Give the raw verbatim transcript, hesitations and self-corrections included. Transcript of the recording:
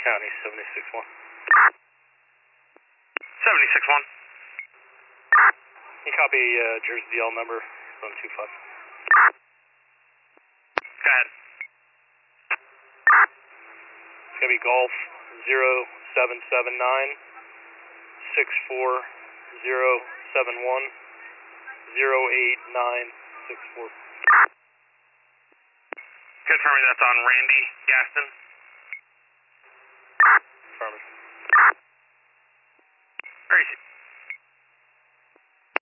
County, seventy-six one. seventy-six one. You copy uh, Jersey D L number, one two five. Go ahead. It's going to be Golf zero seven seven nine six four zero seven one zero eight nine six four. Confirming that's on Randy Gaston.